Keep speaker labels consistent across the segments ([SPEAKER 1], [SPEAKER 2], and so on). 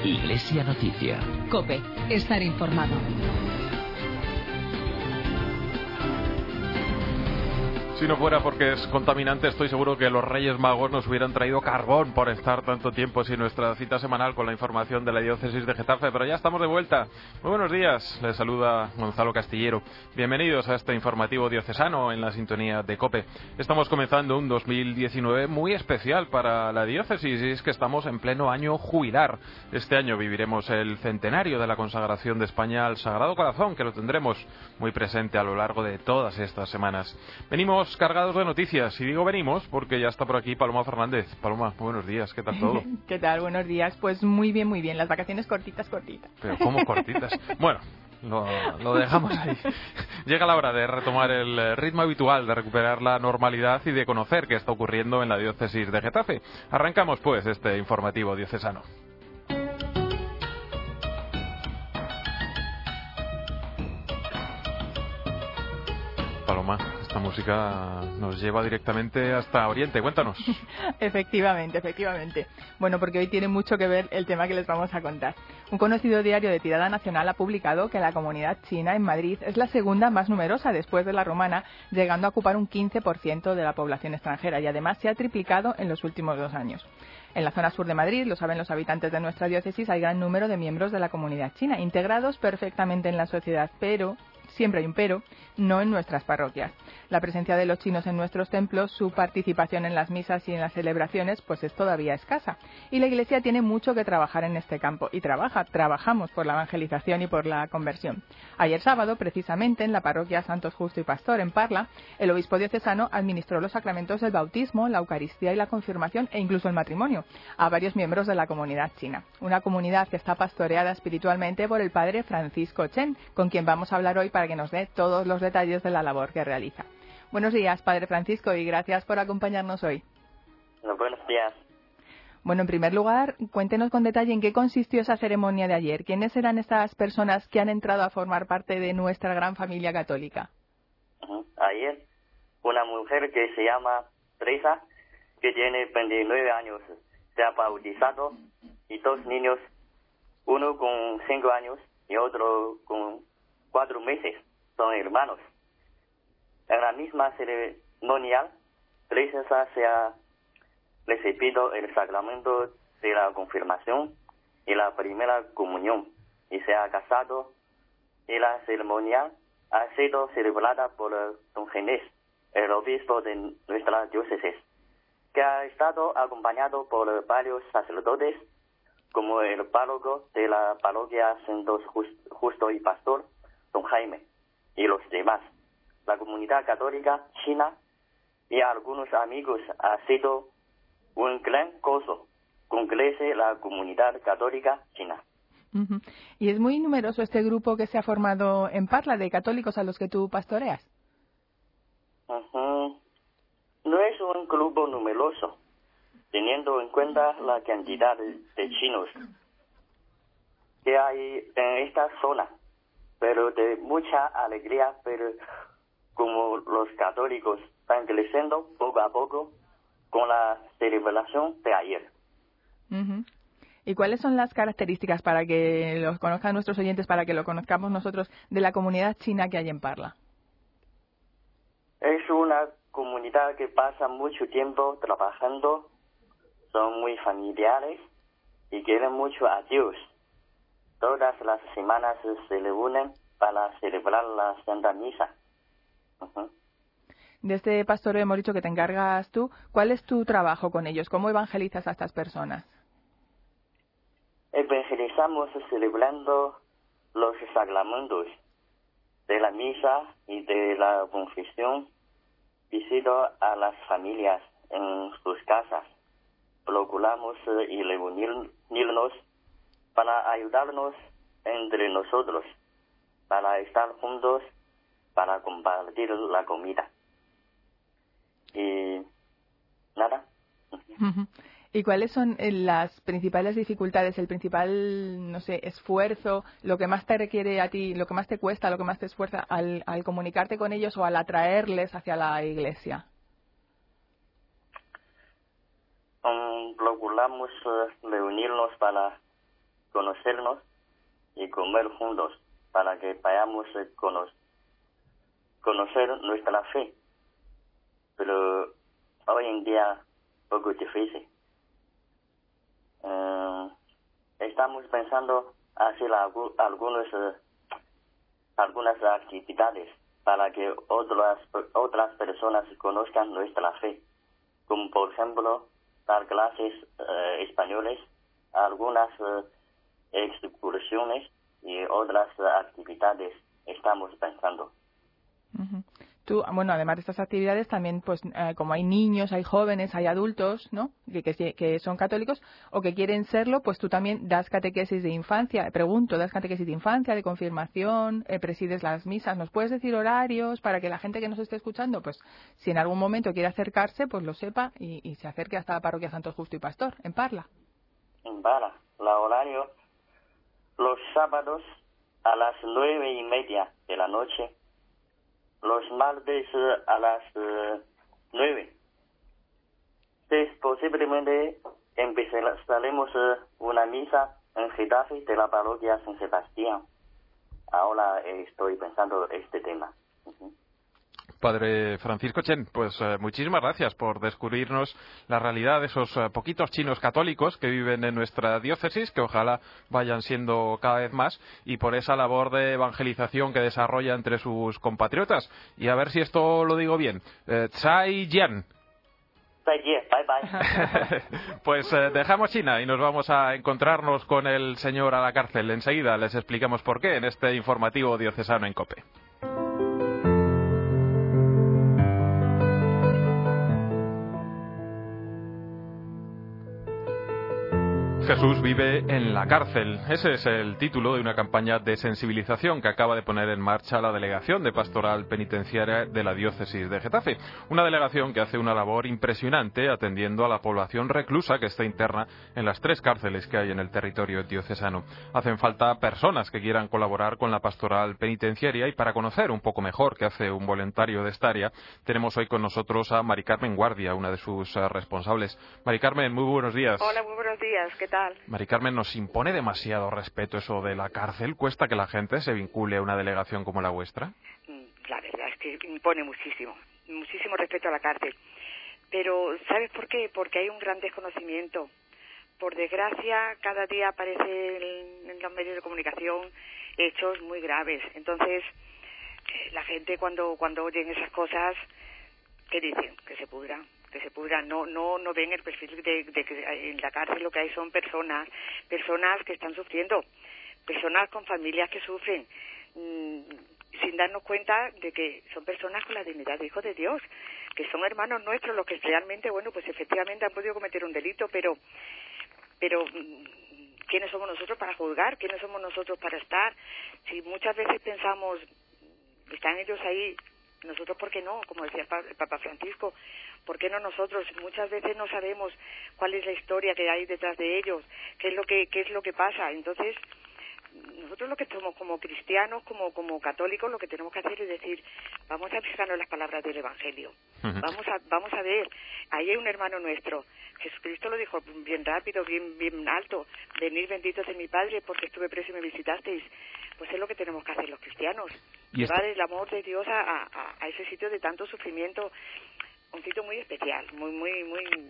[SPEAKER 1] Iglesia Noticia.
[SPEAKER 2] COPE. Estar informado.
[SPEAKER 3] Si no fuera porque es contaminante, estoy seguro que los Reyes Magos nos hubieran traído carbón por estar tanto tiempo sin nuestra cita semanal con la información de la diócesis de Getafe. Pero ya estamos de vuelta. Muy buenos días, les saluda Gonzalo Castillero. Bienvenidos a este informativo diocesano en la sintonía de COPE. Estamos comenzando un 2019 muy especial para la diócesis y es que estamos en pleno año jubilar. Este año viviremos el centenario de la consagración de España al Sagrado Corazón, que lo tendremos muy presente a lo largo de todas estas semanas. Venimos cargados de noticias, y digo venimos porque ya está por aquí Paloma Fernández. Paloma, buenos días, ¿qué tal todo?
[SPEAKER 4] ¿Qué tal? Buenos días. Pues muy bien, las vacaciones cortitas.
[SPEAKER 3] Pero ¿cómo cortitas? Bueno, lo dejamos ahí. Llega la hora de retomar el ritmo habitual, de recuperar la normalidad y de conocer qué está ocurriendo en la diócesis de Getafe. Arrancamos pues este informativo diocesano. Paloma, esta música nos lleva directamente hasta Oriente. Cuéntanos.
[SPEAKER 4] Efectivamente. Bueno, porque hoy tiene mucho que ver el tema que les vamos a contar. Un conocido diario de tirada nacional ha publicado que la comunidad china en Madrid es la segunda más numerosa después de la romana, llegando a ocupar un 15% de la población extranjera y además se ha triplicado en los últimos 2 años. En la zona sur de Madrid, lo saben los habitantes de nuestra diócesis, hay gran número de miembros de la comunidad china, integrados perfectamente en la sociedad, pero, siempre hay un pero, no en nuestras parroquias. La presencia de los chinos en nuestros templos, su participación en las misas y en las celebraciones, pues es todavía escasa. Y la Iglesia tiene mucho que trabajar en este campo, y trabajamos por la evangelización y por la conversión. Ayer sábado, precisamente, en la parroquia Santos Justo y Pastor, en Parla, el obispo diocesano administró los sacramentos del bautismo, la Eucaristía y la confirmación, e incluso el matrimonio, a varios miembros de la comunidad china. Una comunidad que está pastoreada espiritualmente por el padre Francisco Chen, con quien vamos a hablar hoy para que nos dé todos los detalles de la labor que realiza. Buenos días, padre Francisco, y gracias por acompañarnos hoy.
[SPEAKER 5] Buenos días.
[SPEAKER 4] Bueno, en primer lugar, cuéntenos con detalle en qué consistió esa ceremonia de ayer. ¿Quiénes eran estas personas que han entrado a formar parte de nuestra gran familia católica?
[SPEAKER 5] Ayer, una mujer que se llama Teresa, que tiene 29 años, se ha bautizado, y 2 niños, uno con 5 años y otro con 4 meses, son hermanos. En la misma ceremonia, Teresa se ha recibido el sacramento de la confirmación y la primera comunión, y se ha casado, y la ceremonia ha sido celebrada por don Ginés, el obispo de nuestra diócesis, que ha estado acompañado por varios sacerdotes, como el párroco de la parroquia Santos Justo y Pastor, don Jaime, y los demás. La comunidad católica china y algunos amigos ha sido un gran gozo con crece la comunidad católica china.
[SPEAKER 4] Uh-huh. ¿Y es muy numeroso este grupo que se ha formado en Parla de católicos a los que tú pastoreas?
[SPEAKER 5] Uh-huh. No es un grupo numeroso, teniendo en cuenta la cantidad de chinos que hay en esta zona, pero de mucha alegría, pero como los católicos están creciendo poco a poco con la celebración de ayer.
[SPEAKER 4] Uh-huh. ¿Y cuáles son las características para que los conozcan nuestros oyentes, para que lo conozcamos nosotros, de la comunidad china que hay en Parla?
[SPEAKER 5] Es una comunidad que pasa mucho tiempo trabajando, son muy familiares y quieren mucho a Dios. Todas las semanas se reúnen para celebrar la Santa Misa. Uh-huh.
[SPEAKER 4] De este pastoreo hemos dicho que te encargas tú. ¿Cuál es tu trabajo con ellos? ¿Cómo evangelizas a estas personas?
[SPEAKER 5] Evangelizamos celebrando los sacramentos de la misa y de la confesión, visito a las familias en sus casas. Procuramos y reunirnos para ayudarnos entre nosotros, para estar juntos, para compartir la comida. Y nada.
[SPEAKER 4] ¿Y cuáles son las principales dificultades, el principal, no sé, esfuerzo, lo que más te requiere a ti, lo que más te cuesta, lo que más te esfuerza al comunicarte con ellos o al atraerles hacia la Iglesia?
[SPEAKER 5] Procuramos reunirnos para conocernos y comer juntos para que vayamos conocer nuestra fe. Pero hoy en día poco difícil. Estamos pensando hacer algunas actividades para que otras personas conozcan nuestra fe, como por ejemplo dar clases españoles, algunas excursiones y otras actividades estamos pensando.
[SPEAKER 4] Uh-huh. Tú, bueno, además de estas actividades, también, pues, como hay niños, hay jóvenes, hay adultos, ¿no?, que son católicos o que quieren serlo, pues tú también das catequesis de infancia. Pregunto, ¿das catequesis de infancia, de confirmación, presides las misas? ¿Nos puedes decir horarios para que la gente que nos esté escuchando, pues, si en algún momento quiere acercarse, pues lo sepa y se acerque hasta la parroquia Santos Justo y Pastor, en Parla?
[SPEAKER 5] En Parla, la horario, los sábados a las 9:30 de la noche, los martes a las 9. Posiblemente empezaremos una misa en Getafe de la parroquia San Sebastián. Ahora estoy pensando este tema. Uh-huh.
[SPEAKER 3] Padre Francisco Chen, pues muchísimas gracias por descubrirnos la realidad de esos poquitos chinos católicos que viven en nuestra diócesis, que ojalá vayan siendo cada vez más, y por esa labor de evangelización que desarrolla entre sus compatriotas. Y a ver si esto lo digo bien. Tsai Jian.
[SPEAKER 5] Bye bye.
[SPEAKER 3] Pues dejamos China y nos vamos a encontrarnos con el señor a la cárcel. Enseguida les explicamos por qué en este informativo diocesano en COPE. Jesús vive en la cárcel. Ese es el título de una campaña de sensibilización que acaba de poner en marcha la Delegación de Pastoral Penitenciaria de la Diócesis de Getafe. Una delegación que hace una labor impresionante atendiendo a la población reclusa que está interna en las 3 cárceles que hay en el territorio diocesano. Hacen falta personas que quieran colaborar con la Pastoral Penitenciaria, y para conocer un poco mejor qué hace un voluntario de esta área, tenemos hoy con nosotros a Mari Carmen Guardia, una de sus responsables. Mari Carmen, muy buenos días.
[SPEAKER 1] Hola, muy buenos días. ¿Qué tal?
[SPEAKER 3] Mari Carmen, ¿nos impone demasiado respeto eso de la cárcel? ¿Cuesta que la gente se vincule a una delegación como la vuestra?
[SPEAKER 1] La verdad es que impone muchísimo respeto a la cárcel. Pero ¿sabes por qué? Porque hay un gran desconocimiento. Por desgracia, cada día aparecen en los medios de comunicación hechos muy graves. Entonces, la gente cuando oyen esas cosas, ¿qué dicen? Que se pudran. No ven el perfil de que en la cárcel lo que hay son personas que están sufriendo, personas con familias que sufren, sin darnos cuenta de que son personas con la dignidad de hijos de Dios, que son hermanos nuestros los que realmente, bueno, pues efectivamente han podido cometer un delito, pero ¿quiénes somos nosotros para juzgar? ¿Quiénes somos nosotros para estar? Si muchas veces pensamos, están ellos ahí, nosotros, ¿por qué no? Como decía el Papa Francisco, ¿por qué no nosotros? Muchas veces no sabemos cuál es la historia que hay detrás de ellos, qué es lo que pasa. Entonces, nosotros lo que somos como cristianos, como católicos, lo que tenemos que hacer es decir, vamos a fijarnos las palabras del Evangelio. Uh-huh. Vamos a ver, ahí hay un hermano nuestro. Jesucristo lo dijo bien rápido, bien alto: venid benditos de mi Padre, porque estuve preso y me visitasteis. Pues es lo que tenemos que hacer los cristianos, llevar el amor de Dios a ese sitio de tanto sufrimiento, un sitio muy especial, muy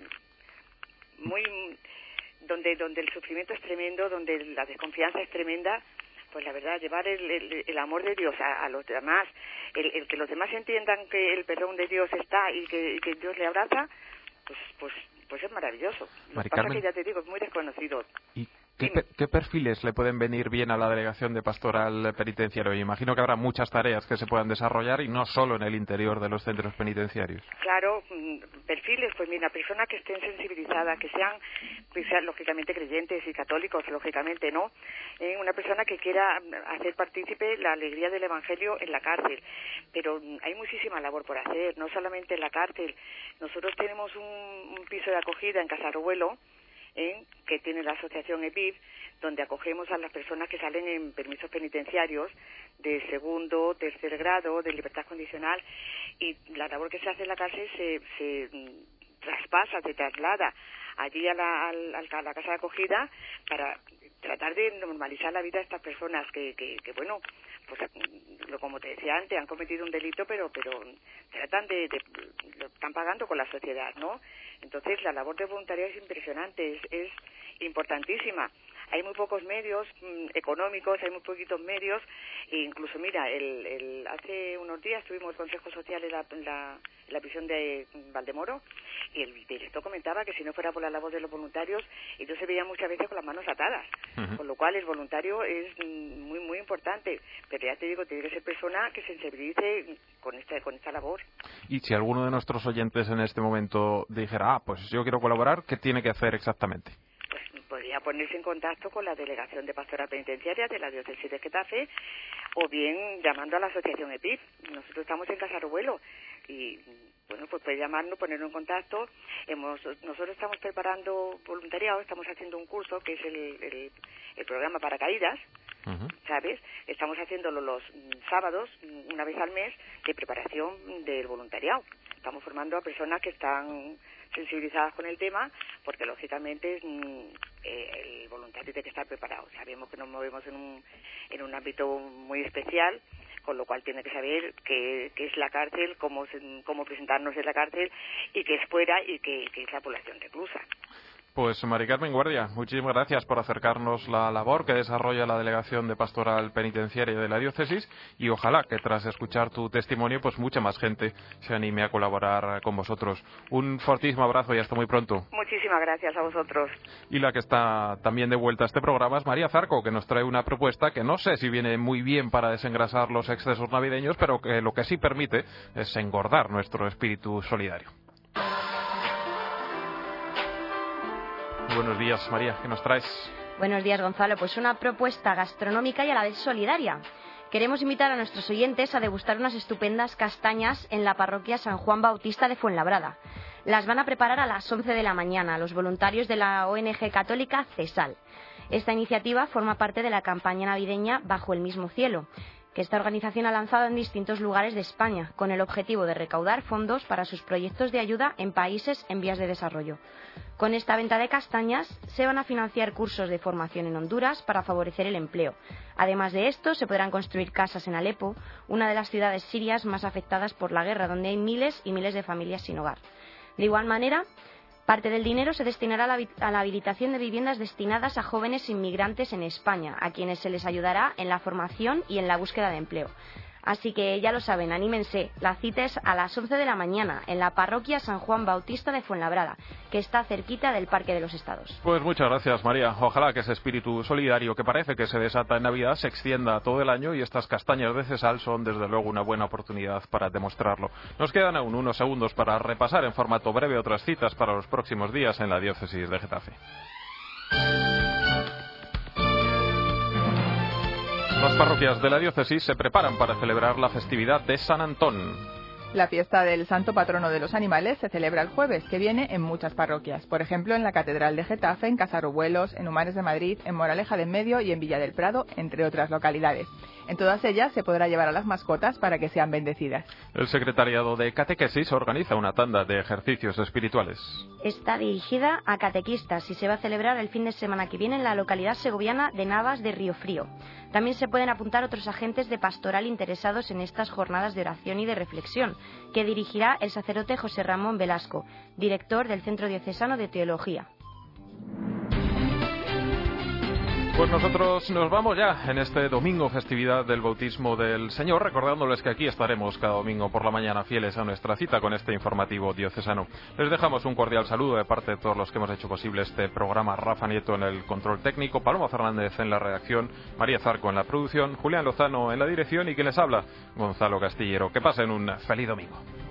[SPEAKER 1] donde el sufrimiento es tremendo, donde la desconfianza es tremenda. Pues la verdad, llevar el amor de Dios a los demás, el que los demás entiendan que el perdón de Dios está y que Dios le abraza, pues es maravilloso. Lo que pasa es que, ya te digo, es muy desconocido.
[SPEAKER 3] ¿Y qué perfiles le pueden venir bien a la Delegación de Pastoral Penitenciario? Y imagino que habrá muchas tareas que se puedan desarrollar, y no solo en el interior de los centros penitenciarios.
[SPEAKER 1] Claro, perfiles, pues mira, personas que estén sensibilizadas, que sean lógicamente creyentes y católicos, lógicamente, ¿no? Una persona que quiera hacer partícipe la alegría del Evangelio en la cárcel. Pero hay muchísima labor por hacer, no solamente en la cárcel. Nosotros tenemos un piso de acogida en Casarruelo, que tiene la asociación EPIB, donde acogemos a las personas que salen en permisos penitenciarios de 2º, 3er grado, de libertad condicional, y la labor que se hace en la cárcel se traslada allí a la casa de acogida para tratar de normalizar la vida de estas personas que bueno, pues como te decía antes, han cometido un delito, pero tratan lo están pagando con la sociedad, ¿no? Entonces la labor de voluntariado es impresionante, es importantísima. Hay muy pocos medios económicos, hay muy poquitos medios, e incluso mira, hace unos días tuvimos el Consejo Social en la prisión de Valdemoro, y el director comentaba que si no fuera por la labor de los voluntarios, ellos se veían muchas veces con las manos atadas, con lo cual el voluntario es muy muy importante, pero ya te digo, tiene que ser persona que sensibilice con esta labor.
[SPEAKER 3] Y si alguno de nuestros oyentes en este momento dijera, pues yo quiero colaborar, ¿qué tiene que hacer exactamente?
[SPEAKER 1] Podría ponerse en contacto con la Delegación de Pastoral Penitenciaria de la Diócesis de Getafe, o bien llamando a la Asociación EPIF. Nosotros estamos en Casaruelo y, bueno, pues puede llamarnos, ponernos en contacto. Nosotros estamos preparando voluntariado, estamos haciendo un curso que es el programa Paracaídas, ¿sabes? Estamos haciéndolo los sábados, una vez al mes, de preparación del voluntariado. Estamos formando a personas que están sensibilizadas con el tema, porque lógicamente el voluntario tiene que estar preparado. Sabemos que nos movemos en un ámbito muy especial, con lo cual tiene que saber qué es la cárcel, cómo presentarnos en la cárcel, y qué es fuera, y qué es la población reclusa.
[SPEAKER 3] Pues Mari Carmen Guardia, muchísimas gracias por acercarnos la labor que desarrolla la Delegación de Pastoral Penitenciaria de la Diócesis, y ojalá que tras escuchar tu testimonio pues mucha más gente se anime a colaborar con vosotros. Un fortísimo abrazo y hasta muy pronto.
[SPEAKER 1] Muchísimas gracias a vosotros.
[SPEAKER 3] Y la que está también de vuelta a este programa es María Zarco, que nos trae una propuesta que no sé si viene muy bien para desengrasar los excesos navideños, pero que lo que sí permite es engordar nuestro espíritu solidario. Buenos días, María, ¿qué nos traes?
[SPEAKER 6] Buenos días, Gonzalo. Pues una propuesta gastronómica y a la vez solidaria. Queremos invitar a nuestros oyentes a degustar unas estupendas castañas en la parroquia San Juan Bautista de Fuenlabrada. Las van a preparar a las 11 de la mañana los voluntarios de la ONG católica CESAL. Esta iniciativa forma parte de la campaña navideña Bajo el mismo cielo, que esta organización ha lanzado en distintos lugares de España, con el objetivo de recaudar fondos para sus proyectos de ayuda en países en vías de desarrollo. Con esta venta de castañas se van a financiar cursos de formación en Honduras para favorecer el empleo. Además de esto, se podrán construir casas en Alepo, una de las ciudades sirias más afectadas por la guerra, donde hay miles y miles de familias sin hogar. De igual manera, parte del dinero se destinará a la habilitación de viviendas destinadas a jóvenes inmigrantes en España, a quienes se les ayudará en la formación y en la búsqueda de empleo. Así que ya lo saben, anímense. La cita es a las 11 de la mañana en la parroquia San Juan Bautista de Fuenlabrada, que está cerquita del Parque de los Estados.
[SPEAKER 3] Pues muchas gracias, María. Ojalá que ese espíritu solidario que parece que se desata en Navidad se extienda todo el año, y estas castañas de Cesal son desde luego una buena oportunidad para demostrarlo. Nos quedan aún unos segundos para repasar en formato breve otras citas para los próximos días en la Diócesis de Getafe. Las parroquias de la diócesis se preparan para celebrar la festividad de San Antón.
[SPEAKER 4] La fiesta del santo patrono de los animales se celebra el jueves que viene en muchas parroquias. Por ejemplo, en la Catedral de Getafe, en Casarubuelos, en Humares de Madrid, en Moraleja de Medio y en Villa del Prado, entre otras localidades. En todas ellas se podrá llevar a las mascotas para que sean bendecidas.
[SPEAKER 3] El Secretariado de Catequesis organiza una tanda de ejercicios espirituales.
[SPEAKER 6] Está dirigida a catequistas y se va a celebrar el fin de semana que viene en la localidad segoviana de Navas de Riofrío. También se pueden apuntar otros agentes de pastoral interesados en estas jornadas de oración y de reflexión, que dirigirá el sacerdote José Ramón Velasco, director del Centro Diocesano de Teología.
[SPEAKER 3] Pues nosotros nos vamos ya en este domingo, festividad del bautismo del Señor, recordándoles que aquí estaremos cada domingo por la mañana fieles a nuestra cita con este informativo diocesano. Les dejamos un cordial saludo de parte de todos los que hemos hecho posible este programa: Rafa Nieto en el control técnico, Paloma Fernández en la redacción, María Zarco en la producción, Julián Lozano en la dirección y quien les habla, Gonzalo Castillero. Que pasen un feliz domingo.